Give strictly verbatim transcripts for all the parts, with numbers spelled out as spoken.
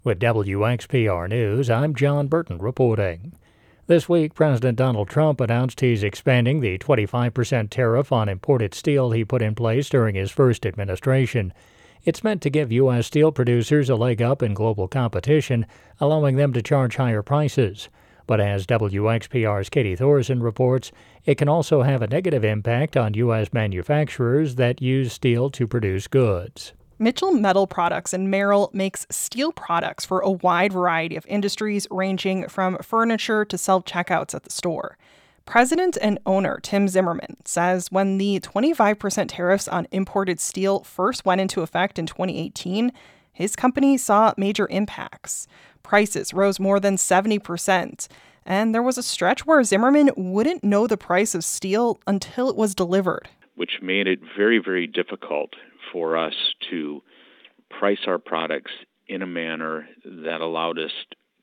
With W X P R News, I'm John Burton reporting. This week, President Donald Trump announced he's expanding the twenty-five percent tariff on imported steel he put in place during his first administration. It's meant to give U S steel producers a leg up in global competition, allowing them to charge higher prices. But as W X P R's Katie Thorson reports, it can also have a negative impact on U S manufacturers that use steel to produce goods. Mitchell Metal Products in Merrill makes steel products for a wide variety of industries, ranging from furniture to self-checkouts at the store. President and owner Tim Zimmerman says when the twenty-five percent tariffs on imported steel first went into effect in twenty eighteen, his company saw major impacts. Prices rose more than seventy percent, and there was a stretch where Zimmerman wouldn't know the price of steel until it was delivered, which made it very, very difficult for us to price our products in a manner that allowed us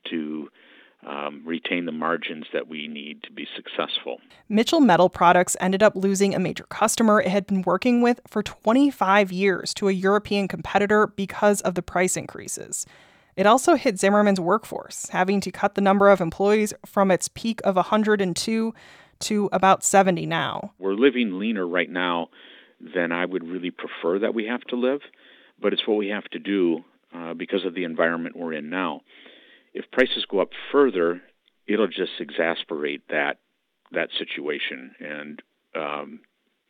to um, retain the margins that we need to be successful. Mitchell Metal Products ended up losing a major customer it had been working with for twenty-five years to a European competitor because of the price increases. It also hit Zimmerman's workforce, having to cut the number of employees from its peak of one hundred two to about seventy now. We're living leaner right now than I would really prefer that we have to live, but it's what we have to do uh, because of the environment we're in now. If prices go up further, it'll just exasperate that that situation, and um,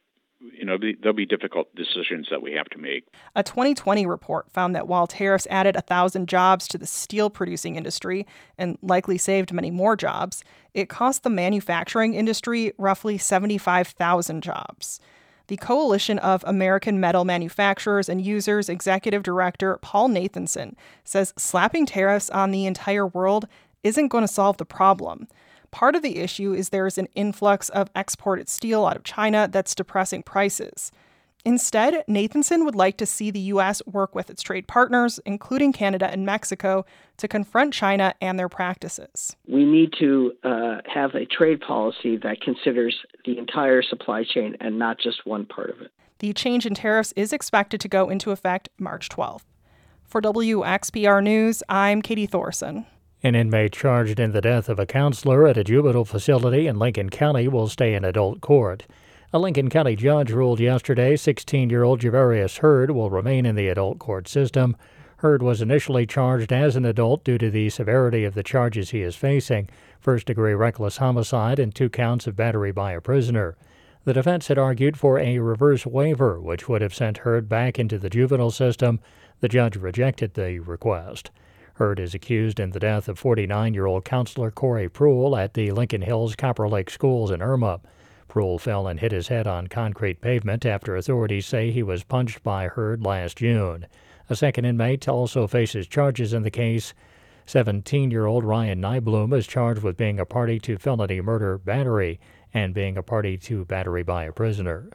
you know there'll be difficult decisions that we have to make. A twenty twenty report found that while tariffs added one thousand jobs to the steel-producing industry and likely saved many more jobs, it cost the manufacturing industry roughly seventy-five thousand jobs. The Coalition of American Metal Manufacturers and Users Executive Director Paul Nathanson says slapping tariffs on the entire world isn't going to solve the problem. Part of the issue is there is an influx of exported steel out of China that's depressing prices. Instead, Nathanson would like to see the U S work with its trade partners, including Canada and Mexico, to confront China and their practices. We need to uh, have a trade policy that considers the entire supply chain and not just one part of it. The change in tariffs is expected to go into effect March twelfth. For W X P R News, I'm Katie Thorson. An inmate charged in the death of a counselor at a juvenile facility in Lincoln County will stay in adult court. A Lincoln County judge ruled yesterday sixteen-year-old Javarius Hurd will remain in the adult court system. Hurd was initially charged as an adult due to the severity of the charges he is facing, first-degree reckless homicide and two counts of battery by a prisoner. The defense had argued for a reverse waiver, which would have sent Hurd back into the juvenile system. The judge rejected the request. Hurd is accused in the death of forty-nine-year-old counselor Corey Pruill at the Lincoln Hills Copper Lake Schools in Irma. Pruill fell and hit his head on concrete pavement after authorities say he was punched by Hurd last June. A second inmate also faces charges in the case. seventeen-year-old Ryan Nybloom is charged with being a party to felony murder battery and being a party to battery by a prisoner.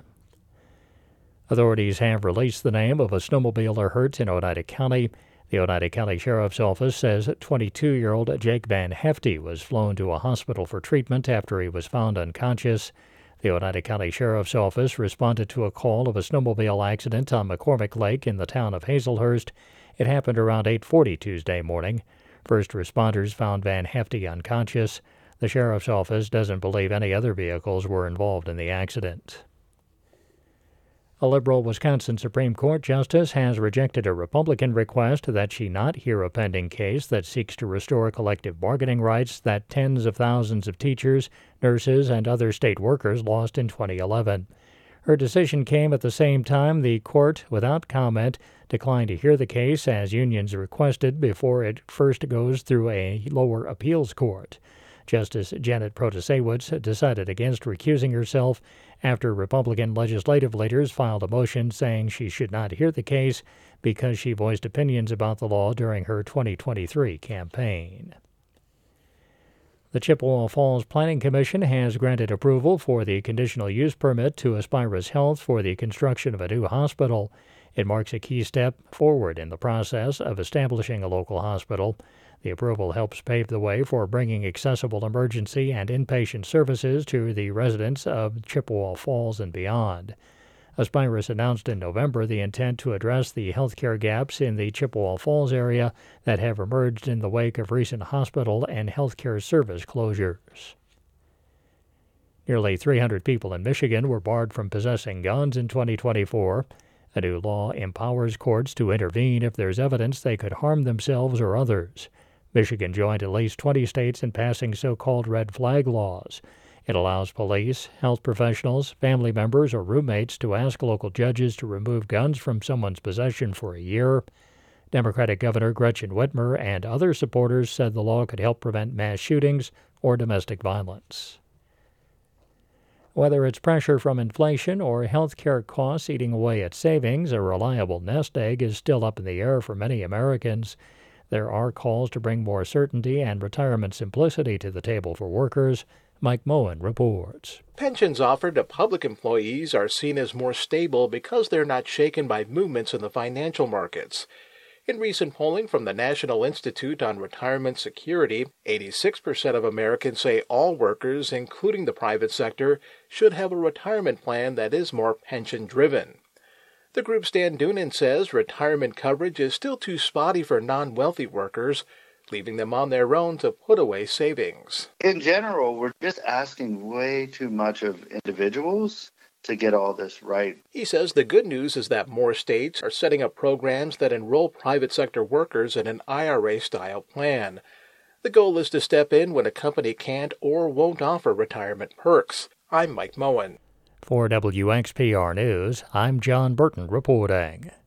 Authorities have released the name of a snowmobiler hurt in Oneida County. The Oneida County Sheriff's Office says twenty-two-year-old Jake Van Hefty was flown to a hospital for treatment after he was found unconscious. The Oneida County Sheriff's Office responded to a call of a snowmobile accident on McCormick Lake in the town of Hazelhurst. It happened around eight forty Tuesday morning. First responders found Van Hefty unconscious. The Sheriff's Office doesn't believe any other vehicles were involved in the accident. A liberal Wisconsin Supreme Court justice has rejected a Republican request that she not hear a pending case that seeks to restore collective bargaining rights that tens of thousands of teachers, nurses, and other state workers lost in twenty eleven. Her decision came at the same time the court, without comment, declined to hear the case as unions requested before it first goes through a lower appeals court. Justice Janet Protasewicz decided against recusing herself after Republican legislative leaders filed a motion saying she should not hear the case because she voiced opinions about the law during her twenty twenty-three campaign. The Chippewa Falls Planning Commission has granted approval for the conditional use permit to Aspirus Health for the construction of a new hospital. It marks a key step forward in the process of establishing a local hospital. The approval helps pave the way for bringing accessible emergency and inpatient services to the residents of Chippewa Falls and beyond. Aspirus announced in November the intent to address the healthcare gaps in the Chippewa Falls area that have emerged in the wake of recent hospital and healthcare service closures. Nearly three hundred people in Michigan were barred from possessing guns in twenty twenty-four. A new law empowers courts to intervene if there's evidence they could harm themselves or others. Michigan joined at least twenty states in passing so-called red flag laws. It allows police, health professionals, family members, or roommates to ask local judges to remove guns from someone's possession for a year. Democratic Governor Gretchen Whitmer and other supporters said the law could help prevent mass shootings or domestic violence. Whether it's pressure from inflation or health care costs eating away at savings, a reliable nest egg is still up in the air for many Americans. There are calls to bring more certainty and retirement simplicity to the table for workers. Mike Moen reports. Pensions offered to public employees are seen as more stable because they're not shaken by movements in the financial markets. In recent polling from the National Institute on Retirement Security, eighty-six percent of Americans say all workers, including the private sector, should have a retirement plan that is more pension-driven. The group's Dan Doonan says retirement coverage is still too spotty for non-wealthy workers, leaving them on their own to put away savings. In general, we're just asking way too much of individuals to get all this right. He says the good news is that more states are setting up programs that enroll private sector workers in an I R A-style plan. The goal is to step in when a company can't or won't offer retirement perks. I'm Mike Moen. For W X P R News, I'm John Burton reporting.